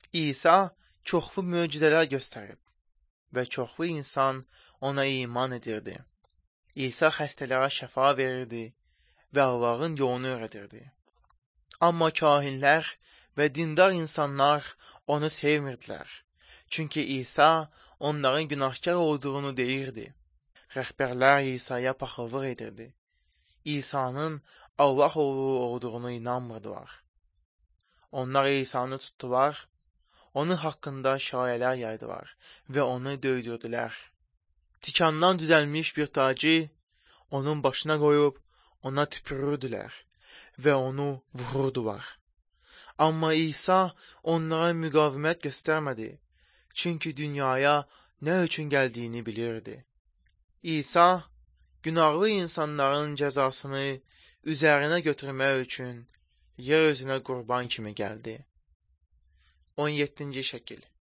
İsa çoxlu möcüzələr göstərib və çoxlu insan ona iman edirdi. İsa xəstələrə şəfa verirdi və Allahın yolunu öyrədirdi. Amma kahinlər və dindar insanlar onu sevmirdilər. Çünki İsa onların günahkar olduğunu deyirdi. Rəhbərlər İsa'ya paxıllıq edirdi. İsa'nın Allah oğlu olduğunu inanmırdılar. Onlar İsa'nı tutdular, onun haqqında şayələr yaydılar və onu döydürdülər. Tikandan düzəlmiş bir tacı onun başına qoyub ona tüpürürdülər və onu vururdular. Amma İsa onlara müqavimət göstərmədi, çünki dünyaya nə üçün gəldiyini bilirdi. İsa günahlı insanların cəzasını üzərinə götürmək üçün yer üzünə qurban kimi gəldi. 17-ci şəkil.